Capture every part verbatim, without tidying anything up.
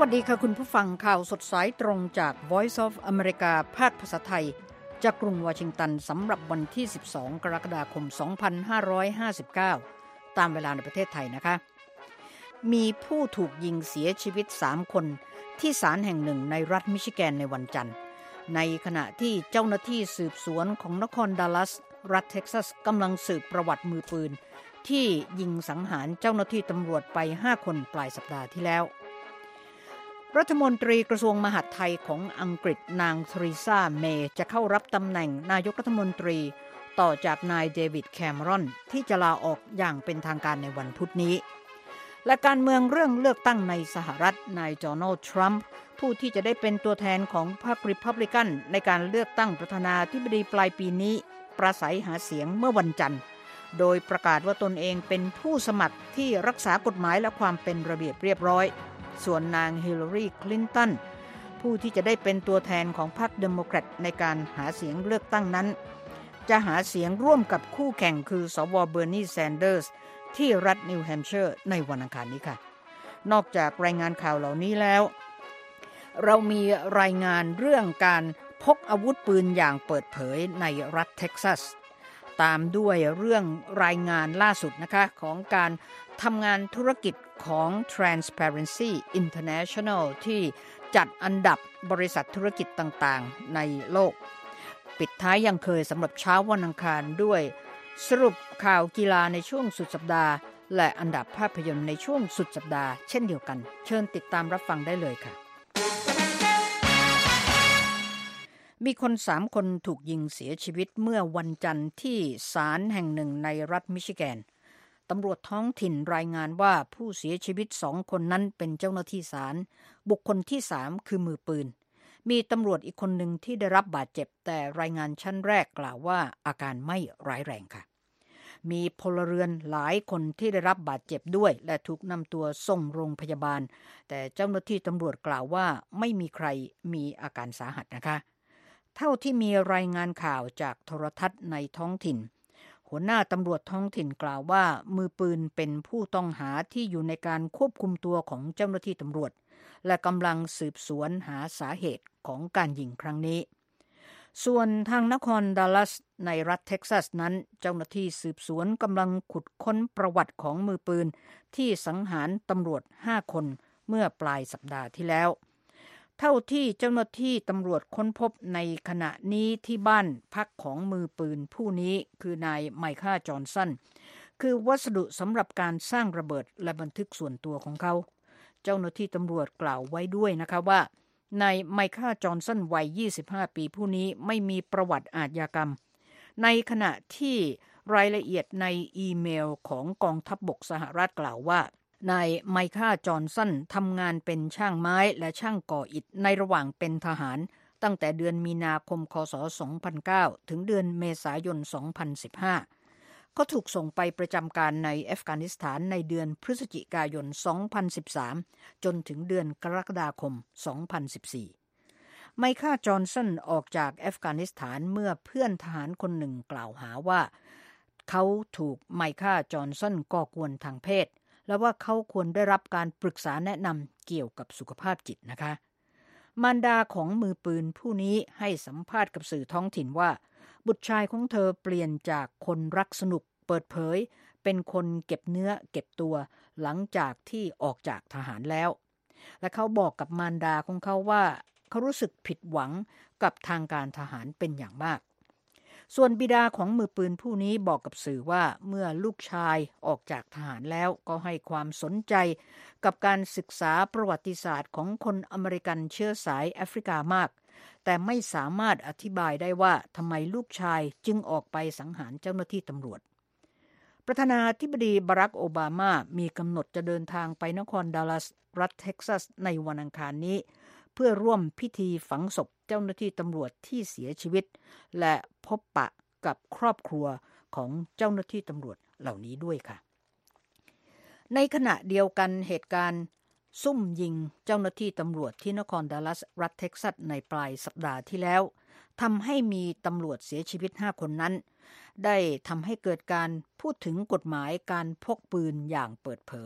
วัสดีค่ะคุณผู้ฟังข่าวสดสายตรงจาก Voice of America ภาคภาษาไทยจากกรุงวอชิงตันสำหรับวันที่สิบสองกรกฎาคมสองพันห้าร้อยห้าสิบเก้าตามเวลาในประเทศไทยนะคะมีผู้ถูกยิงเสียชีวิตสามคนที่ศาลแห่งหนึ่งในรัฐมิชิแกนในวันจันทร์ในขณะที่เจ้าหน้าที่สืบสวนของนครดัลลัสรัฐเท็กซัสกำลังสืบประวัติมือปืนที่ยิงสังหารเจ้าหน้าที่ตำรวจไปห้าคนปลายสัปดาห์ที่แล้วรัฐมนตรีกระทรวงมหาดไทยของอังกฤษนางเทรีซาเมย์จะเข้ารับตำแหน่งนายกรัฐมนตรีต่อจากนายเดวิดแคมรอนที่จะลาออกอย่างเป็นทางการในวันพุธนี้และการเมืองเรื่องเลือกตั้งในสหรัฐนายโดนัลด์ทรัมป์ผู้ที่จะได้เป็นตัวแทนของพรรครีพับลิกันในการเลือกตั้งประธานาธิบดีปลายปีนี้ปราศัยหาเสียงเมื่อวันจันทร์โดยประกาศว่าตนเองเป็นผู้สมัครที่รักษากฎหมายและความเป็นระเบียบเรียบร้อยส่วนนางฮิลลารีคลินตันผู้ที่จะได้เป็นตัวแทนของพรรคเดโมแครตในการหาเสียงเลือกตั้งนั้นจะหาเสียงร่วมกับคู่แข่งคือสวเบอร์นีแซนเดอร์สที่รัฐนิวแฮมป์เชอร์ในวันอังคารนี้ค่ะนอกจากรายงานข่าวเหล่านี้แล้วเรามีรายงานเรื่องการพกอาวุธปืนอย่างเปิดเผยในรัฐเท็กซัสตามด้วยเรื่องรายงานล่าสุดนะคะของการทำงานธุรกิจของ Transparency International ที่จัดอันดับบริษัทธุรกิจต่างๆในโลกปิดท้ายยังเคยสำหรับเช้าวันอังคารด้วยสรุปข่าวกีฬาในช่วงสุดสัปดาห์และอันดับภาพยนตร์ในช่วงสุดสัปดาห์เช่นเดียวกันเชิญติดตามรับฟังได้เลยค่ะมีคนสามคนถูกยิงเสียชีวิตเมื่อวันจันทร์ที่ศาลแห่งหนึ่งในรัฐมิชิแกนตำรวจท้องถิ่นรายงานว่าผู้เสียชีวิตสองคนนั้นเป็นเจ้าหน้าที่ศาลบุคคลที่สามคือมือปืนมีตำรวจอีกคนหนึ่งที่ได้รับบาดเจ็บแต่รายงานชั้นแรกกล่าวว่าอาการไม่ร้ายแรงค่ะมีพลเรือนหลายคนที่ได้รับบาดเจ็บด้วยและถูกนำตัวส่งโรงพยาบาลแต่เจ้าหน้าที่ตำรวจกล่าวว่าไม่มีใครมีอาการสาหัสนะคะเท่าที่มีรายงานข่าวจากโทรทัศน์ในท้องถิ่นหัวหน้าตำรวจท้องถิ่นกล่าวว่ามือปืนเป็นผู้ต้องหาที่อยู่ในการควบคุมตัวของเจ้าหน้าที่ตำรวจและกำลังสืบสวนหาสาเหตุของการยิงครั้งนี้ส่วนทางนครดัลลัสในรัฐเท็กซัสนั้นเจ้าหน้าที่สืบสวนกำลังขุดค้นประวัติของมือปืนที่สังหารตำรวจห้าคนเมื่อปลายสัปดาห์ที่แล้วเท่าที่เจ้าหน้าที่ตำรวจค้นพบในขณะนี้ที่บ้านพักของมือปืนผู้นี้คือนายไมค์ค่าจอห์นสันคือวัสดุสำหรับการสร้างระเบิดและบันทึกส่วนตัวของเขาเจ้าหน้าที่ตำรวจกล่าวไว้ด้วยนะคะว่านายไมค์ค่าจอห์นสันวัยยี่สิบห้าปีผู้นี้ไม่มีประวัติอาชญากรรมในขณะที่รายละเอียดในอีเมลของกองทัพบกสหรัฐกล่าวว่านายไมค์ค่าจอห์นสันทำงานเป็นช่างไม้และช่างก่ออิฐในระหว่างเป็นทหารตั้งแต่เดือนมีนาคมคศสองพันเก้าถึงเดือนเมษายนสองพันสิบห้าเขาถูกส่งไปประจำการในอัฟกานิสถานในเดือนพฤศจิกายนสองพันสิบสามจนถึงเดือนกรกฎาคมสองพันสิบสี่ไมค์ค่าจอห์นสันออกจากอัฟกานิสถานเมื่อเพื่อนทหารคนหนึ่งกล่าวหาว่าเขาถูกไมค์ค่าจอห์นสันก่อกวนทางเพศและว่าเขาควรได้รับการปรึกษาแนะนำเกี่ยวกับสุขภาพจิตนะคะมารดาของมือปืนผู้นี้ให้สัมภาษณ์กับสื่อท้องถิ่นว่าบุตรชายของเธอเปลี่ยนจากคนรักสนุกเปิดเผยเป็นคนเก็บเนื้อเก็บตัวหลังจากที่ออกจากทหารแล้วและเขาบอกกับมารดาของเขาว่าเขารู้สึกผิดหวังกับทางการทหารเป็นอย่างมากส่วนบิดาของมือปืนผู้นี้บอกกับสื่อว่าเมื่อลูกชายออกจากทหารแล้วก็ให้ความสนใจกับการศึกษาประวัติศาสตร์ของคนอเมริกันเชื้อสายแอฟริกามากแต่ไม่สามารถอธิบายได้ว่าทำไมลูกชายจึงออกไปสังหารเจ้าหน้าที่ตำรวจประธานาธิบดีบารักโอบามามีกำหนดจะเดินทางไปนครดัลลัสรัฐเท็กซัสในวันอังคารนี้เพื่อร่วมพิธีฝังศพเจ้าหน้าที่ตำรวจที่เสียชีวิตและพบปะกับครอบครัวของเจ้าหน้าที่ตำรวจเหล่านี้ด้วยค่ะในขณะเดียวกันเหตุการณ์ซุ่มยิงเจ้าหน้าที่ตำรวจที่นครดัลลัสรัฐเท็กซัสในปลายสัปดาห์ที่แล้วทำให้มีตำรวจเสียชีวิตห้าคนนั้นได้ทำให้เกิดการพูดถึงกฎหมายการพกปืนอย่างเปิดเผย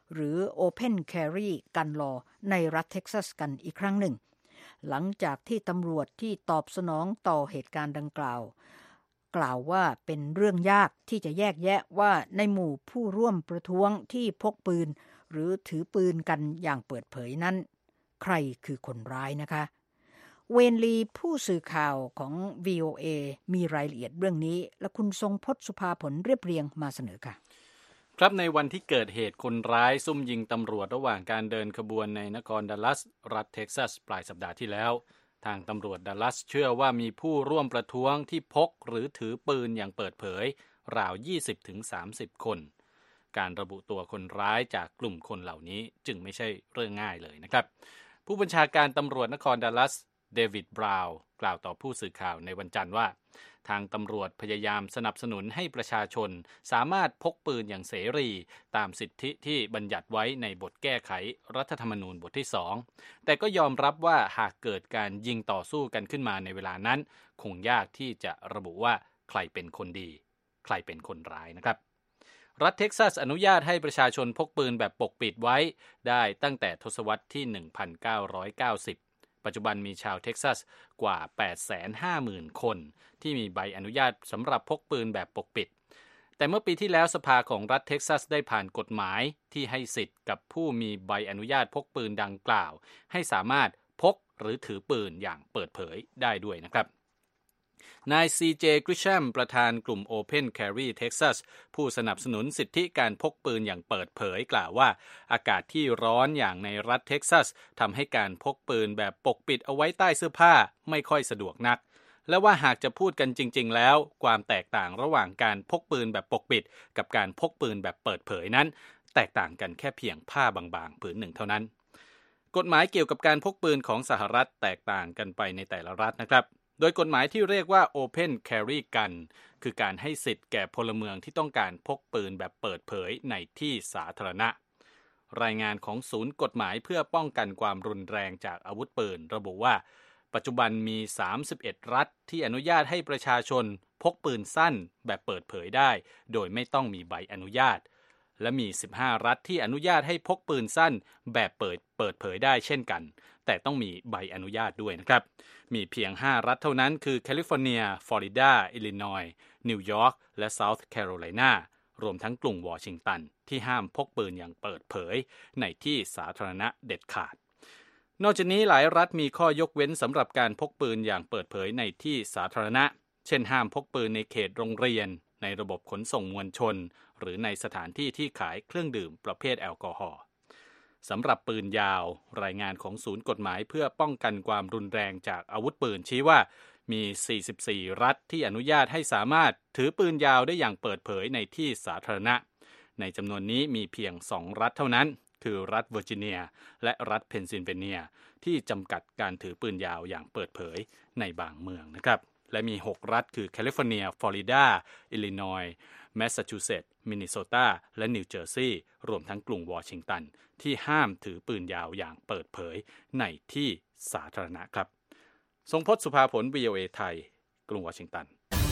หรือ Open Carry Gun Law ในรัฐเท็กซัสกันอีกครั้งหนึ่งหลังจากที่ตำรวจที่ตอบสนองต่อเหตุการณ์ดังกล่าวกล่าวว่าเป็นเรื่องยากที่จะแยกแยะว่าในหมู่ผู้ร่วมประท้วงที่พกปืนหรือถือปืนกันอย่างเปิดเผยนั้นใครคือคนร้ายนะคะเวนลีผู้สื่อข่าวของ วี โอ เอ มีรายละเอียดเรื่องนี้และคุณทรงพจน์สุภาผลเรียบเรียงมาเสนอค่ะครับในวันที่เกิดเหตุคนร้ายซุ่มยิงตำรวจระหว่างการเดินขบวนในนครดัลลัสรัฐเท็กซัสปลายสัปดาห์ที่แล้วทางตำรวจดัลลัสเชื่อว่ามีผู้ร่วมประท้วงที่พกหรือถือปืนอย่างเปิดเผยราว ยี่สิบถึงสามสิบ คนการระบุตัวคนร้ายจากกลุ่มคนเหล่านี้จึงไม่ใช่เรื่องง่ายเลยนะครับผู้บัญชาการตำรวจนครดัลลัสเดวิดบราวน์กล่าวต่อผู้สื่อข่าวในวันจันทร์ว่าทางตำรวจพยายามสนับสนุนให้ประชาชนสามารถพกปืนอย่างเสรีตามสิทธิที่บัญญัติไว้ในบทแก้ไขรัฐธรรมนูญบทที่สองแต่ก็ยอมรับว่าหากเกิดการยิงต่อสู้กันขึ้นมาในเวลานั้นคงยากที่จะระบุว่าใครเป็นคนดีใครเป็นคนร้ายนะครับรัฐเท็กซัสอนุญาตให้ประชาชนพกปืนแบบปกปิดไว้ได้ตั้งแต่ทศวรรษที่ หนึ่งพันเก้าร้อยเก้าสิบปัจจุบันมีชาวเท็กซัสกว่า แปดแสนห้าหมื่น คนที่มีใบอนุญาตสำหรับพกปืนแบบปกปิดแต่เมื่อปีที่แล้วสภาของรัฐเท็กซัสได้ผ่านกฎหมายที่ให้สิทธิ์กับผู้มีใบอนุญาตพกปืนดังกล่าวให้สามารถพกหรือถือปืนอย่างเปิดเผยได้ด้วยนะครับนาย ซี เจ กริชแชมประธานกลุ่ม Open Carry Texas ผู้สนับสนุนสิทธิการพกปืนอย่างเปิดเผยกล่าวว่าอากาศที่ร้อนอย่างในรัฐเท็กซัสทำให้การพกปืนแบบปกปิดเอาไว้ใต้เสื้อผ้าไม่ค่อยสะดวกนักและว่าหากจะพูดกันจริงๆแล้วความแตกต่างระหว่างการพกปืนแบบปกปิดกับการพกปืนแบบเปิดเผยนั้นแตกต่างกันแค่เพียงผ้าบางๆผืนหนึ่งเท่านั้นกฎหมายเกี่ยวกับการพกปืนของสหรัฐแตกต่างกันไปในแต่ละรัฐนะครับโดยกฎหมายที่เรียกว่า Open Carry Gun คือการให้สิทธิ์แก่พลเมืองที่ต้องการพกปืนแบบเปิดเผยในที่สาธารณะรายงานของศูนย์กฎหมายเพื่อป้องกันความรุนแรงจากอาวุธปืนระบุว่าปัจจุบันมีสามสิบเอ็ดรัฐที่อนุญาตให้ประชาชนพกปืนสั้นแบบเปิดเผยได้โดยไม่ต้องมีใบอนุญาตและมีสิบห้ารัฐที่อนุญาตให้พกปืนสั้นแบบเปิดเปิดเผยได้เช่นกันแต่ต้องมีใบอนุญาตด้วยนะครับมีเพียงห้ารัฐเท่านั้นคือแคลิฟอร์เนียฟลอริดาอิลลินอยส์นิวยอร์กและเซาท์แคโรไลนารวมทั้งกรุงวอชิงตันที่ห้ามพกปืนอย่างเปิดเผยในที่สาธารณะเด็ดขาดนอกจากนี้หลายรัฐมีข้อยกเว้นสำหรับการพกปืนอย่างเปิดเผยในที่สาธารณะเช่นห้ามพกปืนในเขตโรงเรียนในระบบขนส่งมวลชนหรือในสถานที่ที่ขายเครื่องดื่มประเภทแอลกอฮอล์สำหรับปืนยาวรายงานของศูนย์กฎหมายเพื่อป้องกันความรุนแรงจากอาวุธปืนชี้ว่ามีสี่สิบสี่รัฐที่อนุญาตให้สามารถถือปืนยาวได้อย่างเปิดเผยในที่สาธารณะในจำนวนนี้มีเพียงสองรัฐเท่านั้นคือรัฐเวอร์จิเนียและรัฐเพนซิลเวเนียที่จำกัดการถือปืนยาวอย่างเปิดเผยในบางเมืองนะครับและมีหกรัฐคือแคลิฟอร์เนียฟลอริดาอิลลินอยส์แมสซาชูเซตส์มินนิโซตาและนิวเจอร์ซีย์รวมทั้งกรุงวอชิงตันที่ห้ามถือปืนยาวอย่างเปิดเผยในที่สาธารณะครับทรงพจน์สุภาผล วี โอ เอ ไทยกรุงวอชิงตัน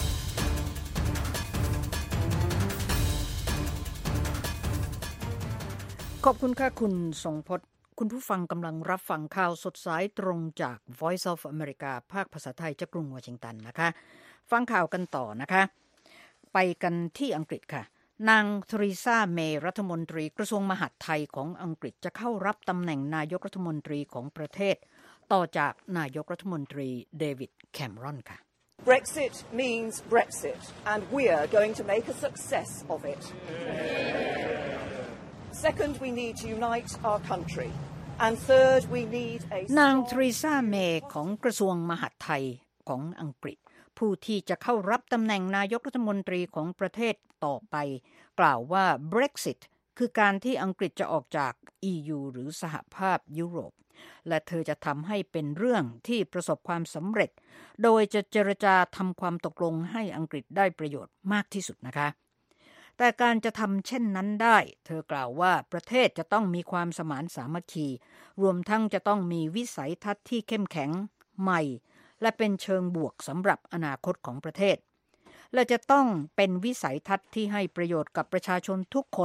ขอบคุณค่ะคุณทรงพจน์คุณผู้ฟังกำลังรับฟังข่าวสดสายตรงจาก Voice of America ภาคภาษาไทยจากกรุงวอชิงตันนะคะฟังข่าวกันต่อนะคะไปกันที่อังกฤษค่ะนางเทเรซาเมย์รัฐมนตรีกระทรวงมหาดไทยของอังกฤษจะเข้ารับตำแหน่งนายกรัฐมนตรีของประเทศต่อจากนายกรัฐมนตรีเดวิดแคมรอนค่ะ Brexit means Brexit and we're going to make a success of it. Second, we need to unite our country. And third, we need a นางเทเรซาเมย์ของกระทรวงมหาดไทยของอังกฤษผู้ที่จะเข้ารับตำแหน่งนายกรัฐมนตรีของประเทศต่อไปกล่าวว่า Brexit คือการที่อังกฤษจะออกจาก อี ยู หรือสหภาพยุโรปและเธอจะทำให้เป็นเรื่องที่ประสบความสำเร็จโดยจะเจรจาทำความตกลงให้อังกฤษได้ประโยชน์มากที่สุดนะคะแต่การจะทำเช่นนั้นได้เธอกล่าวว่าประเทศจะต้องมีความสมานสามัคคีรวมทั้งจะต้องมีวิสัยทัศน์ที่เข้มแข็งใหม่และเป็นเชิงบวกสำหรับอนาคตของประเทศและจะต้องเป็นวิสัยทัศน์ที่ให้ประโยชน์กับประชาชนทุกคน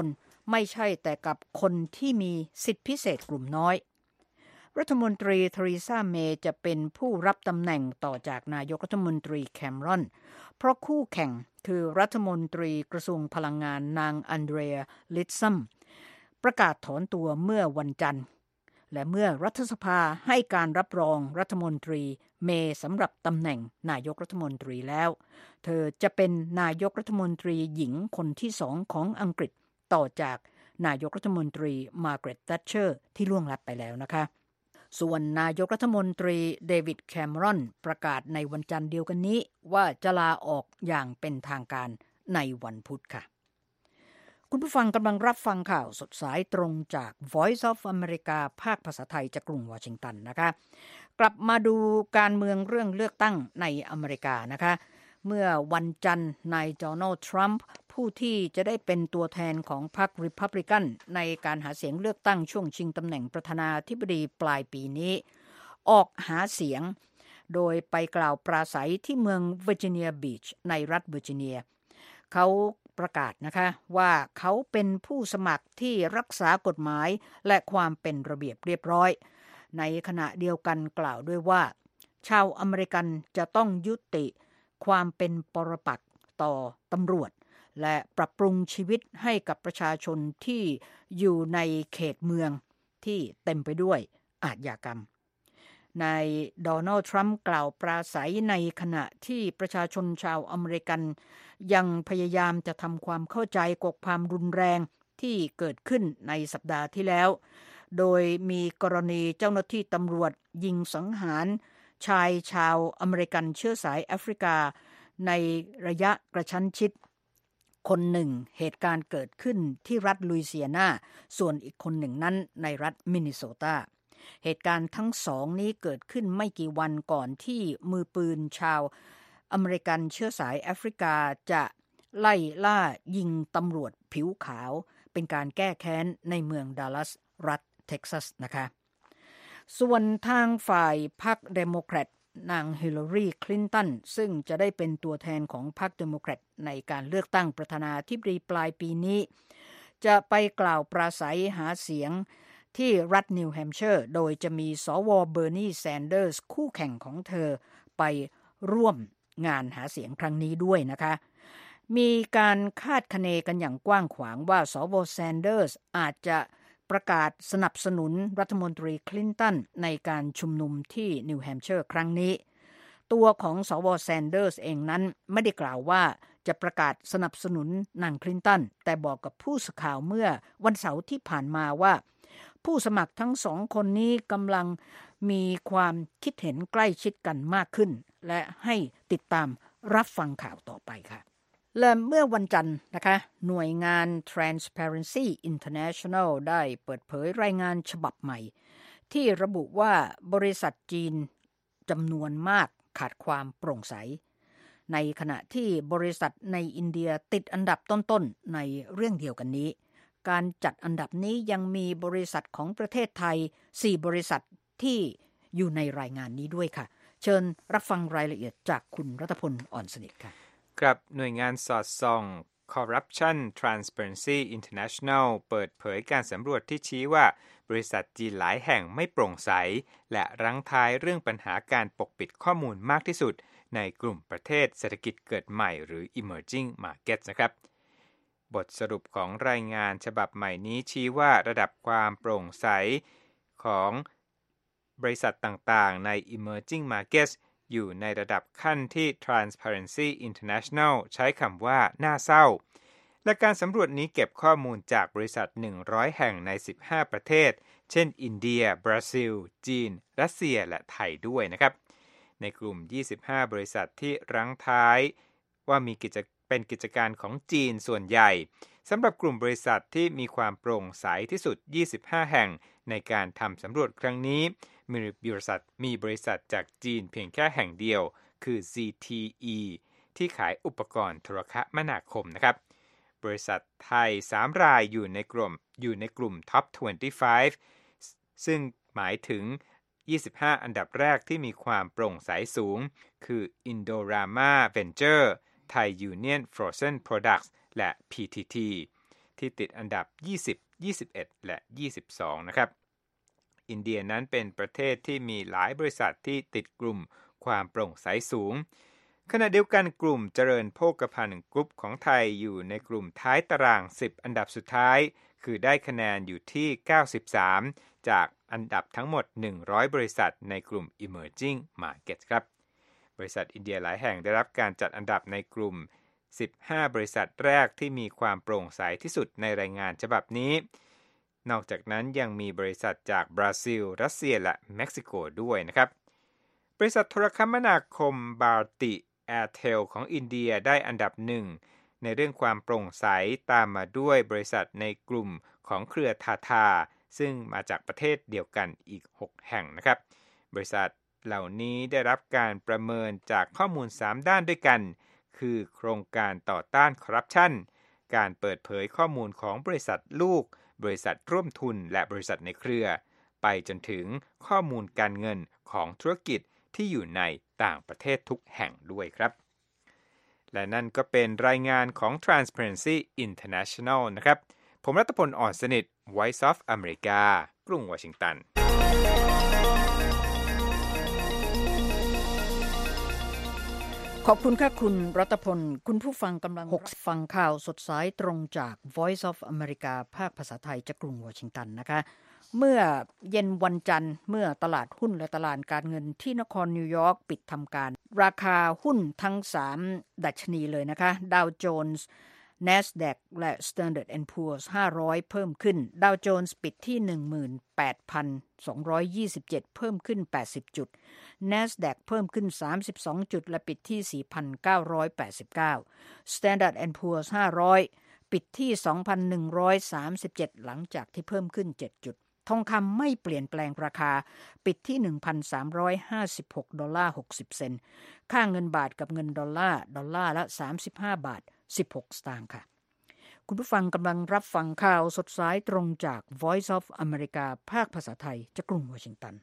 ไม่ใช่แต่กับคนที่มีสิทธิพิเศษกลุ่มน้อยรัฐมนตรีเทรีซาเมย์จะเป็นผู้รับตำแหน่งต่อจากนายกรัฐมนตรีแคมรอนเพราะคู่แข่งคือรัฐมนตรีกระทรวงพลังงานนางอันเดรียลิตซัมประกาศถอนตัวเมื่อวันจันทร์และเมื่อรัฐสภาให้การรับรองรัฐมนตรีเมย์สำหรับตำแหน่งนายกรัฐมนตรีแล้วเธอจะเป็นนายกรัฐมนตรีหญิงคนที่สองของอังกฤษต่อจากนายกรัฐมนตรีมาร์กาเร็ต แธตเชอร์ที่ล่วงลับไปแล้วนะคะส่วนนายกรัฐมนตรีเดวิดแคมรอนประกาศในวันจันทร์เดียวกันนี้ว่าจะลาออกอย่างเป็นทางการในวันพุธค่ะคุณผู้ฟังกำลังรับฟังข่าวสดสายตรงจาก Voice of America ภาคภาษาไทยจากกรุงวอชิงตันนะคะกลับมาดูการเมืองเรื่องเลือกตั้งในอเมริกานะคะเมื่อวันจันทร์นายโดนัลด์ทรัมป์ผู้ที่จะได้เป็นตัวแทนของพรรคริพับลิกันในการหาเสียงเลือกตั้งช่วงชิงตำแหน่งประธานาธิบดีปลายปีนี้ออกหาเสียงโดยไปกล่าวปราศัยที่เมืองเวอร์จิเนียบีชในรัฐเวอร์จิเนียเขาประกาศนะคะว่าเขาเป็นผู้สมัครที่รักษากฎหมายและความเป็นระเบียบเรียบร้อยในขณะเดียวกันกล่าวด้วยว่าชาวอเมริกันจะต้องยุติความเป็นปรปักษ์ต่อตำรวจและปรับปรุงชีวิตให้กับประชาชนที่อยู่ในเขตเมืองที่เต็มไปด้วยอาชญากรรมนายโดนัลด์ทรัมป์กล่าวปราศัยในขณะที่ประชาชนชาวอเมริกันยังพยายามจะทำความเข้าใจกับความรุนแรงที่เกิดขึ้นในสัปดาห์ที่แล้วโดยมีกรณีเจ้าหน้าที่ตำรวจยิงสังหารชายชาวอเมริกันเชื้อสายแอฟริกาในระยะกระชั้นชิดคนหนึ่งเหตุการณ์เกิดขึ้นที่รัฐลุยเซียนาส่วนอีกคนหนึ่งนั้นในรัฐมินนิโซตาเหตุการณ์ทั้งสองนี้เกิดขึ้นไม่กี่วันก่อนที่มือปืนชาวอเมริกันเชื้อสายแอฟริกาจะไล่ล่ายิงตำรวจผิวขาวเป็นการแก้แค้นในเมืองดัลลัสรัฐเท็กซัสนะคะส่วนทางฝ่ายพรรคเดโมแครตนางฮิลลารีคลินตันซึ่งจะได้เป็นตัวแทนของพรรคเดโมแครตในการเลือกตั้งประธานาธิบดีปลายปีนี้จะไปกล่าวปราศัยหาเสียงที่รัฐนิวแฮมป์เชอร์โดยจะมีสวเบอร์นีแซนเดอร์สคู่แข่งของเธอไปร่วมงานหาเสียงครั้งนี้ด้วยนะคะมีการคาดคะเนกันอย่างกว้างขวางว่าสวแซนเดอร์สอาจจะประกาศสนับสนุนรัฐมนตรีคลินตันในการชุมนุมที่นิวแฮมป์เชอร์ครั้งนี้ตัวของสวแซนเดอร์สเองนั้นไม่ได้กล่าวว่าจะประกาศสนับสนุนนางคลินตันแต่บอกกับผู้สื่อข่าวเมื่อวันเสาร์ที่ผ่านมาว่าผู้สมัครทั้งสองคนนี้กำลังมีความคิดเห็นใกล้ชิดกันมากขึ้นและให้ติดตามรับฟังข่าวต่อไปค่ะและเมื่อวันจันทร์นะคะหน่วยงาน Transparency International ได้เปิดเผยรายงานฉบับใหม่ที่ระบุว่าบริษัทจีนจำนวนมากขาดความโปร่งใสในขณะที่บริษัทในอินเดียติดอันดับต้นๆในเรื่องเดียวกันนี้การจัดอันดับนี้ยังมีบริษัทของประเทศไทยสี่บริษัทที่อยู่ในรายงานนี้ด้วยค่ะเชิญรับฟังรายละเอียดจากคุณรัตพลอ่อนสนิทค่ะครับหน่วยงานสอดส่อง Corruption Transparency International เปิดเผยการสำรวจที่ชี้ว่าบริษัทจีนหลายแห่งไม่โปร่งใสและรั้งท้ายเรื่องปัญหาการปกปิดข้อมูลมากที่สุดในกลุ่มประเทศเศรษฐกิจเกิดใหม่หรือ Emerging Markets นะครับบทสรุปของรายงานฉบับใหม่นี้ชี้ว่าระดับความโปร่งใสของบริษัทต่างๆใน Emerging Markets อยู่ในระดับขั้นที่ Transparency International ใช้คำว่าน่าเศร้าและการสำรวจนี้เก็บข้อมูลจากบริษัทหนึ่งร้อยแห่งในสิบห้าประเทศเช่นอินเดียบราซิลจีนรัสเซียและไทยด้วยนะครับในกลุ่มยี่สิบห้าบริษัทที่รั้งท้ายว่ามีกิจเป็นกิจการของจีนส่วนใหญ่สำหรับกลุ่มบริษัทที่มีความโปร่งใสที่สุดยี่สิบห้าแห่งในการทำสำรวจครั้งนี้มีบริษัทมีบริษัทจากจีนเพียงแค่แห่งเดียวคือ ซี ที อี ที่ขายอุปกรณ์โทรคมนาคมนะครับบริษัทไทยสามรายอยู่ในกลุ่มอยู่ในกลุ่ม Top ยี่สิบห้า ซึ่งหมายถึงยี่สิบห้าอันดับแรกที่มีความโปร่งใสสูงคือ Indorama Venture Thai Union Frozen Products และ พี ที ที แที่ติดอันดับยี่สิบ ยี่สิบเอ็ดและยี่สิบสองนะครับอินเดียนั้นเป็นประเทศที่มีหลายบริษัทที่ติดกลุ่มความโปร่งใสสูงขณะเดียวกันกลุ่มเจริญโภคภัณฑ์กรุ๊ปของไทยอยู่ในกลุ่มท้ายตารางสิบอันดับสุดท้ายคือได้คะแนนอยู่ที่เก้าสิบสามจากอันดับทั้งหมดหนึ่งร้อยบริษัทในกลุ่ม Emerging Markets ครับบริษัทอินเดียหลายแห่งได้รับการจัดอันดับในกลุ่มสิบห้าบริษัทแรกที่มีความโปร่งใสที่สุดในรายงานฉบับนี้นอกจากนั้นยังมีบริษัทจากบราซิลรัสเซียและเม็กซิโกด้วยนะครับบริษัทโทรคมนาคมบาร์ติแอร์เทลของอินเดียได้อันดับหนึ่งในเรื่องความโปร่งใสตามมาด้วยบริษัทในกลุ่มของเครือทาทาซึ่งมาจากประเทศเดียวกันอีกหกแห่งนะครับบริษัทเหล่านี้ได้รับการประเมินจากข้อมูลสามด้านด้วยกันคือโครงการต่อต้านคอร์รัปชันการเปิดเผยข้อมูลของบริษัทลูกบริษัทร่วมทุนและบริษัทในเครือไปจนถึงข้อมูลการเงินของธุรกิจที่อยู่ในต่างประเทศทุกแห่งด้วยครับและนั่นก็เป็นรายงานของ Transparency International นะครับผมรัตพล อ่อนสนิท Voice of America กรุงวอชิงตันขอบคุณค่ะคุณรัตพลคุณผู้ฟังกำลังหกฟังข่าวสดสายตรงจาก Voice of America ภาคภาษาไทยจากกรุงวอชิงตันนะคะเมื่อเย็นวันจันทร์เมื่อตลาดหุ้นและตลาดการเงินที่นครนิวยอร์กปิดทำการราคาหุ้นทั้งสามดัชนีเลยนะคะดาวโจนส์ NASDAQ และ Standard แอนด์ Poor's ห้าร้อยเพิ่มขึ้นดาวโจนส์ปิดที่ หนึ่งหมื่นแปดพันสองร้อยยี่สิบเจ็ด เพิ่มขึ้นแปดสิบจุด NASDAQ เพิ่มขึ้นสามสิบสองจุดและปิดที่ สี่พันเก้าร้อยแปดสิบเก้า Standard แอนด์ Poor's ห้าร้อยปิดที่ สองพันหนึ่งร้อยสามสิบเจ็ด หลังจากที่เพิ่มขึ้นเจ็ดจุดทองคำไม่เปลี่ยนแปลงราคาปิดที่ หนึ่งพันสามร้อยห้าสิบหกดอลลาร์หกสิบเซนต์ค่าเงินบาทกับเงินดอลลาร์ดอลลาร์ละสามสิบห้าบาทสิบหกสตางค์ค่ะคุณผู้ฟังกำลังรับฟังข่าวสดสายตรงจาก Voice of America ภาคภาษาไทยจากกรุงวอชิงตัน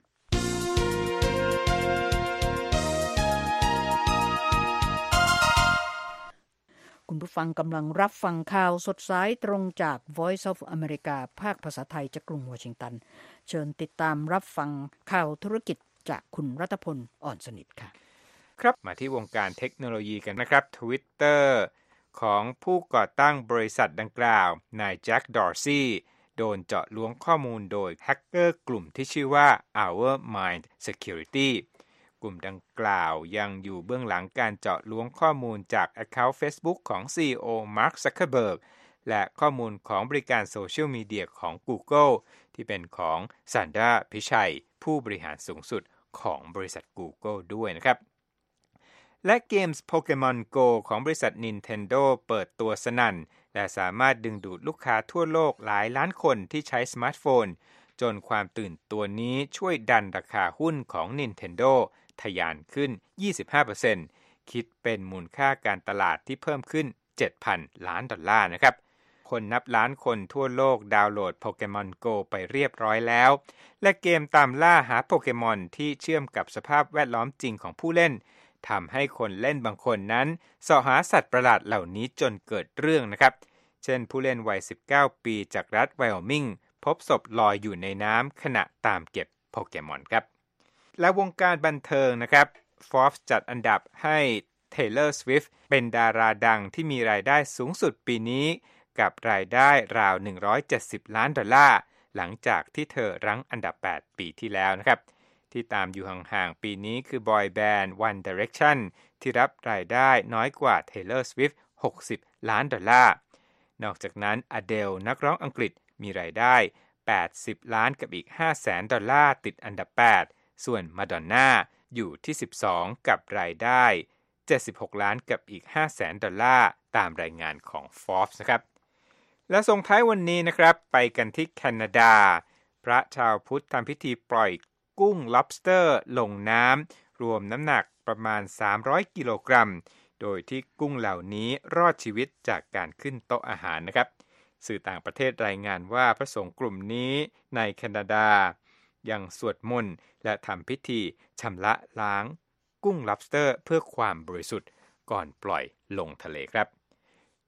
คุณผู้ฟังกำลังรับฟังข่าวสดสายตรงจาก Voice of America ภาคภาษาไทยจากกรุงวอชิงตันเชิญติดตามรับฟังข่าวธุรกิจจากคุณรัตพล อ่อนสนิทค่ะครับมาที่วงการเทคโนโลยีกันนะครับ Twitter ของผู้ก่อตั้งบริษัทดังกล่าวนายแจ็คดอร์ซี่โดนเจาะล้วงข้อมูลโดยแฮกเกอร์กลุ่มที่ชื่อว่า Our Mind Securityกลุ่มดังกล่าวยังอยู่เบื้องหลังการเจาะล้วงข้อมูลจาก Account Facebook ของ ซี อี โอ Mark Zuckerberg และข้อมูลของบริการโซเชียลมีเดียของ Google ที่เป็นของซันดราพิชัยผู้บริหารสูงสุดของบริษัท Google ด้วยนะครับและเกมส์ Pokemon Go ของบริษัท Nintendo เปิดตัวสนั่นและสามารถดึงดูดลูกค้าทั่วโลกหลายล้านคนที่ใช้สมาร์ทโฟนจนความตื่นตัวนี้ช่วยดันราคาหุ้นของ Nintendo ทะยานขึ้น ยี่สิบห้าเปอร์เซ็นต์ คิดเป็นมูลค่าการตลาดที่เพิ่มขึ้น เจ็ดพัน ล้านดอลลาร์นะครับคนนับล้านคนทั่วโลกดาวน์โหลด Pokemon Go ไปเรียบร้อยแล้วและเกมตามล่าหาโปเกมอนที่เชื่อมกับสภาพแวดล้อมจริงของผู้เล่นทำให้คนเล่นบางคนนั้นเสาะหาสัตว์ประหลาดเหล่านี้จนเกิดเรื่องนะครับเช่นผู้เล่นวัยสิบเก้าปีจากรัฐไวโอมิงพบศพลอยอยู่ในน้ำขณะตามเก็บโปเกมอนครับและวงการบันเทิงนะครับ Forbes จัดอันดับให้ Taylor Swift เป็นดาราดังที่มีรายได้สูงสุดปีนี้กับรายได้ราวหนึ่งร้อยเจ็ดสิบล้านดอลลาร์หลังจากที่เธอรั้งอันดับแปดปีที่แล้วนะครับที่ตามอยู่ห่างๆปีนี้คือบอยแบนด์ One Direction ที่รับรายได้น้อยกว่า Taylor Swift หกสิบล้านดอลลาร์นอกจากนั้น Adele นักร้องอังกฤษมีรายได้แปดสิบล้านกับอีก ห้าแสนดอลลาร์ติดอันดับแปดส่วนมาดอนน่าอยู่ที่สิบสองกับรายได้เจ็ดสิบหกล้านกับอีก ห้าแสนดอลลาร์ตามรายงานของ Forbes นะครับและส่งท้ายวันนี้นะครับไปกันที่แคนาดาพระชาวพุทธทำพิธีปล่อยกุ้ง lobster ลงน้ำรวมน้ำหนักประมาณสามร้อยกิโลกรัมโดยที่กุ้งเหล่านี้รอดชีวิตจากการขึ้นโต๊ะอาหารนะครับสื่อต่างประเทศรายงานว่าพระสงฆ์กลุ่มนี้ในแคนาดายังสวดมนต์และทำพิธีชำระล้างกุ้ง lobster เพื่อความบริสุทธิ์ก่อนปล่อยลงทะเลครับ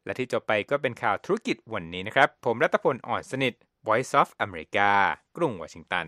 และที่จบไปก็เป็นข่าวธุรกิจวันนี้นะครับผมรัตพลอ่อนสนิท Voice of America กรุงวอชิงตัน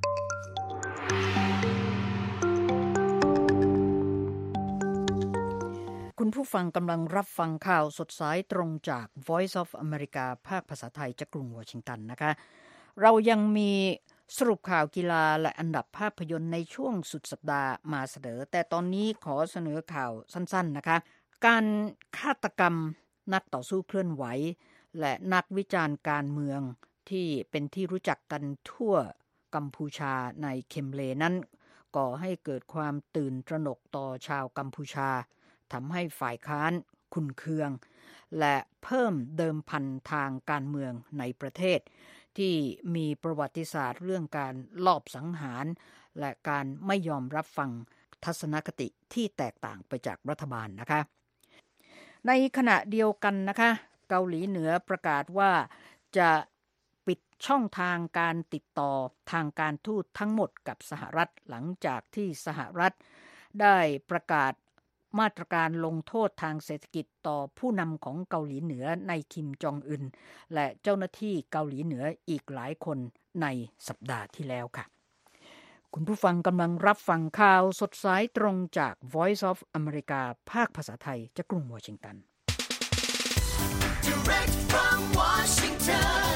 คุณผู้ฟังกำลังรับฟังข่าวสดสายตรงจาก Voice of America ภาคภาษาไทยจากกรุงวอชิงตันนะคะเรายังมีสรุปข่าวกีฬาและอันดับภาพยนตร์ในช่วงสุดสัปดาห์มาเสนอแต่ตอนนี้ขอเสนอข่าวสั้นๆนะคะการฆาตกรรมนักต่อสู้เคลื่อนไหวและนักวิจารณ์การเมืองที่เป็นที่รู้จักกันทั่วกัมพูชาในเคมเลนั้นก่อให้เกิดความตื่นตระหนกต่อชาวกัมพูชาทำให้ฝ่ายค้านขุ่นเคืองและเพิ่มเดิมพันทางการเมืองในประเทศที่มีประวัติศาสตร์เรื่องการลอบสังหารและการไม่ยอมรับฟังทัศนคติที่แตกต่างไปจากรัฐบาลนะคะในขณะเดียวกันนะคะเกาหลีเหนือประกาศว่าจะปิดช่องทางการติดต่อทางการทูตทั้งหมดกับสหรัฐหลังจากที่สหรัฐได้ประกาศมาตรการลงโทษทางเศรษฐกิจต่อผู้นำของเกาหลีเหนือในคิมจองอึนและเจ้าหน้าที่เกาหลีเหนืออีกหลายคนในสัปดาห์ที่แล้วค่ะคุณผู้ฟังกำลังรับฟังข่าวสดสายตรงจาก Voice of America ภาคภาษาไทยจากกรุงวอชิงตัน Direct from Washington,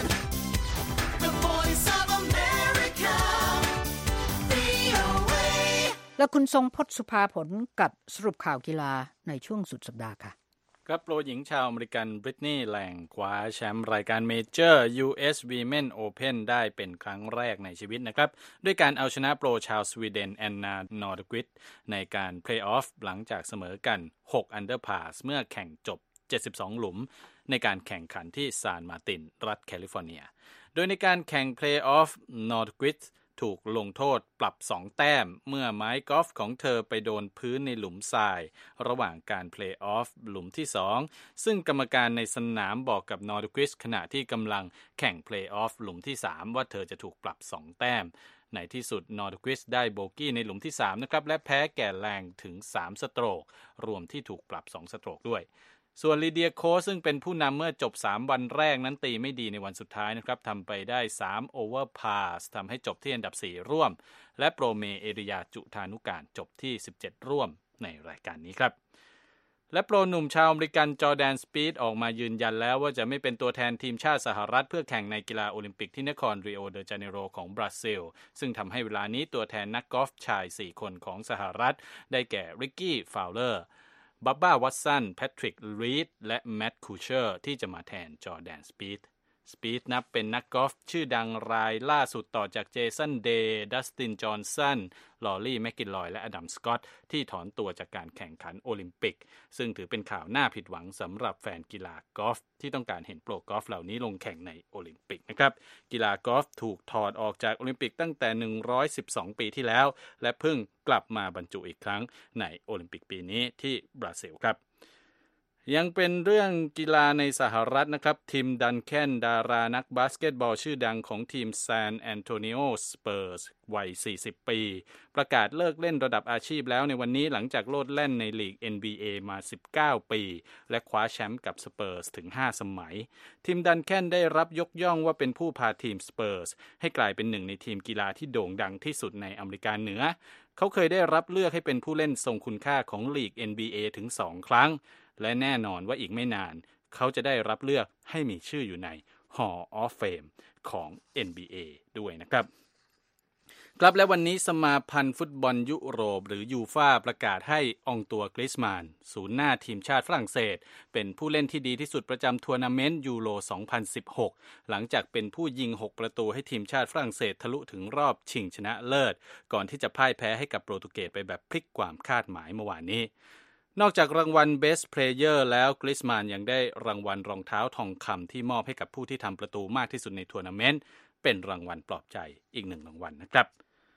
the Voice of America, วี โอ เอและคุณทรงพจน์สุภาผลกับสรุปข่าวกีฬาในช่วงสุดสัปดาห์ค่ะครับโปรหญิงชาวอเมริกันบริตนีย์แหล่งคว้าแชมป์รายการเมเจอร์ ยู เอส Women Open ได้เป็นครั้งแรกในชีวิตนะครับด้วยการเอาชนะโปรชาวสวีเดนแอนนานอร์ดกวิดในการเพลย์ออฟหลังจากเสมอกันหกอันเดอร์พาสเมื่อแข่งจบเจ็ดสิบสองหลุมในการแข่งขันที่ซานมาร์ตินรัฐแคลิฟอร์เนียโดยในการแข่งเพลย์ออฟนอร์ดกวิดถูกลงโทษปรับสองแต้มเมื่อไม้กอล์ฟของเธอไปโดนพื้นในหลุมทรายระหว่างการเพลย์ออฟหลุมที่สองซึ่งกรรมการในสนามบอกกับนอร์ดกวิดขณะที่กำลังแข่งเพลย์ออฟหลุมที่สามว่าเธอจะถูกปรับสองแต้มในที่สุดนอร์ดกวิดได้โบกี้ในหลุมที่สามนะครับและแพ้แก่แรงถึงสามสโตรกรวมที่ถูกปรับสองสโตรกด้วยส่วนลีเดียโคซึ่งเป็นผู้นำเมื่อจบสามวันแรกนั้นตีไม่ดีในวันสุดท้ายนะครับทำไปได้สามโอเวอร์พาสทำให้จบที่อันดับสี่ร่วมและโปรเมเอริยาจุธานุการจบที่สิบเจ็ดร่วมในรายการนี้ครับและโปรหนุ่มชาวอเมริกันจอร์แดนสปีดออกมายืนยันแล้วว่าจะไม่เป็นตัวแทนทีมชาติสหรัฐเพื่อแข่งในกีฬาโอลิมปิกที่นครริโอเดจาเนโรของบราซิลซึ่งทำให้เวลานี้ตัวแทนนักกอล์ฟชายสี่คนของสหรัฐได้แก่ริกกี้ฟาวเลอร์บับบ้าวัตสันแพทริกรีดและแมตต์คูเชอร์ที่จะมาแทนจอร์แดนสปีดสปีดนับเป็นนักกอล์ฟชื่อดังรายล่าสุดต่อจากเจสันเดย์ดัสตินจอห์นสันลอรี่แมคกินลอยและอดัมสกอตที่ถอนตัวจากการแข่งขันโอลิมปิกซึ่งถือเป็นข่าวน่าผิดหวังสำหรับแฟนกีฬากอล์ฟที่ต้องการเห็นโปรกอล์ฟเหล่านี้ลงแข่งในโอลิมปิกนะครับกีฬากอล์ฟถูกถอดออกจากโอลิมปิกตั้งแต่หนึ่งร้อยสิบสองปีที่แล้วและเพิ่งกลับมาบรรจุอีกครั้งในโอลิมปิกปีนี้ที่บราซิลครับยังเป็นเรื่องกีฬาในสหรัฐนะครับทีมดันแคนดารานักบาสเกตบอลชื่อดังของทีมซานแอนโตนิโอสเปอร์สวัยสี่สิบปีประกาศเลิกเล่นระดับอาชีพแล้วในวันนี้หลังจากโลดแล่นในลีก เอ็น บี เอ มาสิบเก้าปีและคว้าแชมป์กับสเปอร์สถึงห้าสมัยทีมดันแคนได้รับยกย่องว่าเป็นผู้พาทีมสเปอร์สให้กลายเป็นหนึ่งในทีมกีฬาที่โด่งดังที่สุดในอเมริกาเหนือเขาเคยได้รับเลือกให้เป็นผู้เล่นทรงคุณค่าของลีก เอ็น บี เอ ถึงสองครั้งและแน่นอนว่าอีกไม่นานเขาจะได้รับเลือกให้มีชื่ออยู่ใน Hall of Fame ของ เอ็น บี เอ ด้วยนะครับครับและวันนี้สมาพันธ์ฟุตบอลยุโรปหรือยูฟ่าประกาศให้องตัว กริซมานศูนย์หน้าทีมชาติฝรั่งเศสเป็นผู้เล่นที่ดีที่สุดประจำทัวร์นาเมนต์ยูโรสองพันสิบหกหลังจากเป็นผู้ยิงหกประตูให้ทีมชาติฝรั่งเศสทะลุถึงรอบชิงชนะเลิศก่อนที่จะพ่ายแพ้ให้กับโปรตุเกสไปแบบพลิกความคาดหมายเมื่อวานนี้นอกจากรางวัล Best Player แล้วกริซมานยังได้รางวัลรองเท้าทองคำที่มอบให้กับผู้ที่ทำประตูมากที่สุดในทัวร์นาเมนต์เป็นรางวัลปลอบใจอีกหนึ่งรางวัลนะครับ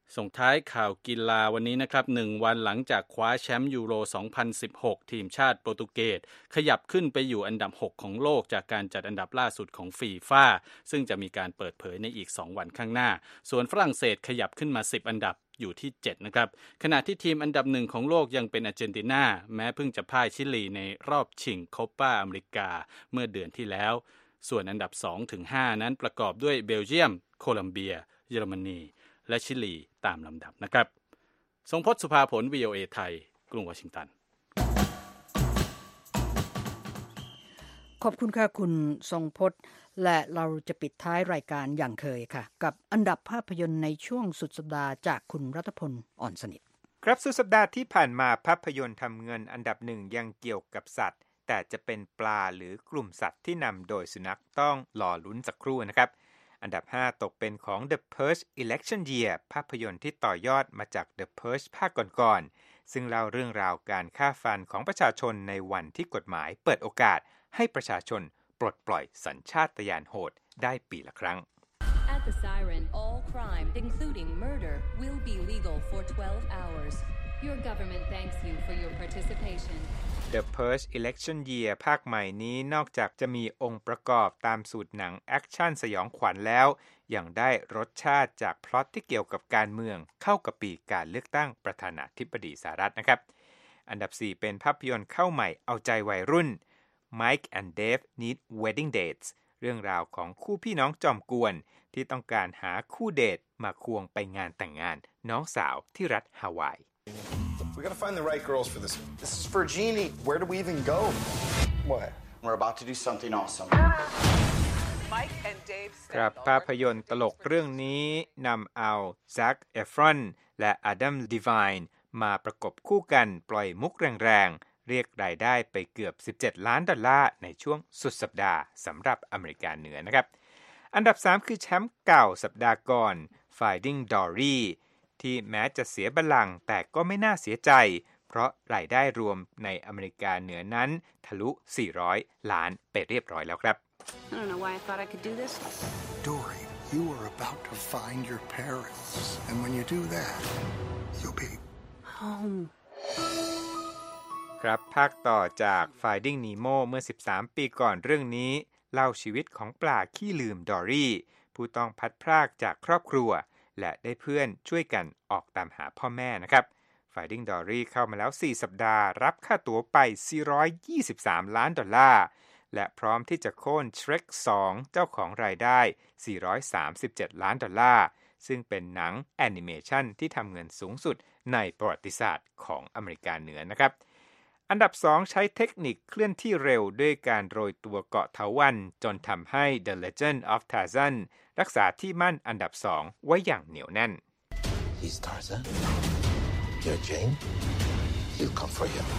ส่งท้ายข่าวกีฬาวันนี้นะครับหนึ่งวันหลังจากคว้าแชมป์ยูโรสองพันสิบหกทีมชาติโปรตุเกสขยับขึ้นไปอยู่อันดับหกของโลกจากการจัดอันดับล่าสุดของฟีฟ่าซึ่งจะมีการเปิดเผยในอีกสองวันข้างหน้าส่วนฝรั่งเศสขยับขึ้นมาสิบอันดับอยู่ที่เจ็ดนะครับขณะที่ทีมอันดับหนึ่งของโลกยังเป็นอาร์เจนตินาแม้เพิ่งจะพ่ายชิลีในรอบชิงโคปาอเมริกาเมื่อเดือนที่แล้วส่วนอันดับ สองถึงห้า นั้นประกอบด้วยเบลเยียมโคลัมเบียเยอรมนีและชิลีตามลำดับนะครับทรงพจน์สุภาผล วี โอ เอ ไทยกรุงวอชิงตันขอบคุณค่ะคุณทรงพจน์และเราจะปิดท้ายรายการอย่างเคยค่ะกับอันดับภาพยนตร์ในช่วงสุดสัปดาห์จากคุณรัตพลอ่อนสนิทครับสุดสัปดาห์ที่ผ่านมาภาพยนตร์ทำเงินอันดับหนึ่งยังเกี่ยวกับสัตว์แต่จะเป็นปลาหรือกลุ่มสัตว์ที่นำโดยสุนัขต้องรอลุ้นสักครู่นะครับอันดับห้าตกเป็นของ The Purge Election Year ภาพยนตร์ที่ต่อยอดมาจาก The Purge ภาคก่อนๆซึ่งเล่าเรื่องราวการฆ่าฟันของประชาชนในวันที่กฎหมายเปิดโอกาสให้ประชาชนปลดปล่อยสัญชาตญาณโหดได้ปีละครั้ง At the siren, all crime, including murder, will be legal for twelve hours. Your government thanks you for your participation. The Purge Election Year ภาคใหม่นี้นอกจากจะมีองค์ประกอบตามสูตรหนังแอคชั่นสยองขวัญแล้วยังได้รสชาติจากพล็อตที่เกี่ยวกับการเมืองเข้ากับปีการเลือกตั้งประธานาธิบดีสหรัฐนะครับอันดับสี่เป็นภาพยนตร์เข้าใหม่เอาใจวัยรุ่น Mike and Dave Need Wedding Dates เรื่องราวของคู่พี่น้องจอมกวนที่ต้องการหาคู่เดทมาควงไปงานแต่งงานน้องสาวที่รัฐฮาวาย We gotta find the right girls for this. This is for Jeannie. Where do we even go? What? We're about to do something awesome. Mike and Dave ครับภาพยนตร์ตลกเรื่องนี้นำเอาแซ็ค เอฟรอนและอดัม ดีไวน์มาประกบคู่กันปล่อยมุกแรงๆเรียกรายได้ไปเกือบสิบเจ็ดล้านดอลลาร์ในช่วงสุดสัปดาห์สำหรับอเมริกาเหนือนะครับอันดับสามคือแชมป์เก่าสัปดาห์ก่อน Finding Doryที่แม้จะเสียบัลลังก์แต่ก็ไม่น่าเสียใจเพราะรายได้รวมในอเมริกาเหนือนั้นทะลุสี่ร้อยล้านไปเรียบร้อยแล้วครับ I don't know why I thought I could do this. Dory, you are about to find your parents. And when you do that, you'll be home. ครับภาคต่อจาก Finding Nemo เมื่อสิบสามปีก่อนเรื่องนี้เล่าชีวิตของปลาขี้ลืมดอรี่ผู้ต้องพัดพรากจากครอบครัวและได้เพื่อนช่วยกันออกตามหาพ่อแม่นะครับ Finding Dory เข้ามาแล้วสี่สัปดาห์รับค่าตั๋วไปสี่ร้อยยี่สิบสามล้านดอลลาร์และพร้อมที่จะโค่น Shrek สองเจ้าของรายได้สี่ร้อยสามสิบเจ็ดล้านดอลลาร์ซึ่งเป็นหนังแอนิเมชันที่ทำเงินสูงสุดในประวัติศาสตร์ของอเมริกาเหนือนะครับอันดับสองใช้เทคนิคเคลื่อนที่เร็วด้วยการโรยตัวเกาะเถาวัลย์จนทำให้ The Legend of Tarzan รักษาที่มั่นอันดับสองไว้อย่างเหนียวแน่น He's Tarzan. You're Jane. He'll come for you.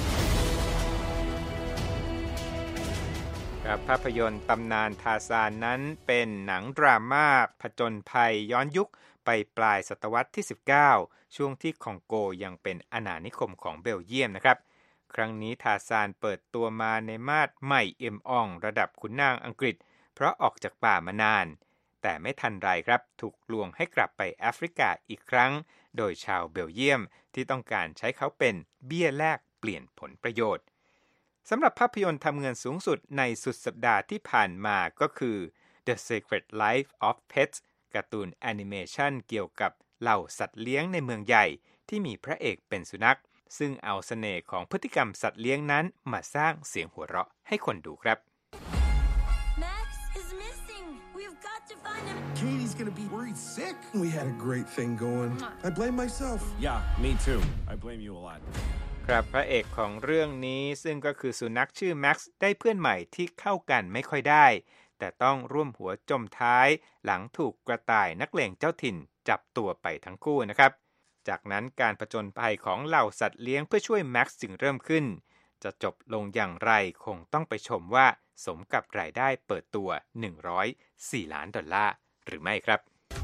ครับภาพยนตร์ตำนานทาซานนั้นเป็นหนังดราม่าผจญภัยย้อนยุคไปปลายศตวรรษที่สิบเก้าช่วงที่คองโกยังเป็นอาณานิคมของเบลเยียมนะครับครั้งนี้ทาซานเปิดตัวมาในมาดใหม่เอี่ยมอ่องระดับขุนนางอังกฤษเพราะออกจากป่ามานานแต่ไม่ทันไรครับถูกลวงให้กลับไปแอฟริกาอีกครั้งโดยชาวเบลเยียมที่ต้องการใช้เขาเป็นเบี้ยแลกเปลี่ยนผลประโยชน์สำหรับภาพยนตร์ทำเงินสูงสุดในสุดสัปดาห์ที่ผ่านมาก็คือ The Secret Life of Pets การ์ตูนแอนิเมชันเกี่ยวกับเหล่าสัตว์เลี้ยงในเมืองใหญ่ที่มีพระเอกเป็นสุนัขซึ่งเอาเสน่ห์ของพฤติกรรมสัตว์เลี้ยงนั้นมาสร้างเสียงหัวเราะให้คนดูครับ Max is missing. We've got to find him. Katie's gonna be worried sick. We had a great thing going. I blame myself. Yeah, me too. I blame you a lot. ครับพระเอกของเรื่องนี้ซึ่งก็คือสุนัขชื่อแม็กซ์ได้เพื่อนใหม่ที่เข้ากันไม่ค่อยได้แต่ต้องร่วมหัวจมท้ายหลังถูกกระต่ายนักเลงเจ้าถิ่นจับตัวไปทั้งคู่นะครับจากนั้นการผจญภัยของเหล่าสัตว์เลี้ยงเพื่อช่วยแม็กซ์จึงเริ่มขึ้นจะจบลงอย่างไรคงต้องไปชมว่าสมกับรายได้เปิดตัวหนึ่งร้อยสี่ล้านดอลลาร์หรือไม่ครับ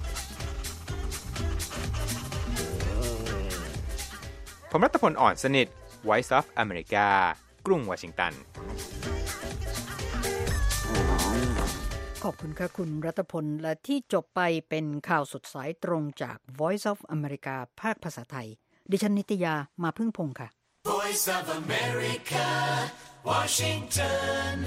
ผมรัตพลอ่อนสนิท Voice of America กรุงวอชิงตันขอบคุณค่ะคุณรัตพลและที่จบไปเป็นข่าวสดสายตรงจาก Voice of America ภาคภาษาไทยดิฉันนิตยามาพึ่งพงษ์ค่ะ Voice of America Washington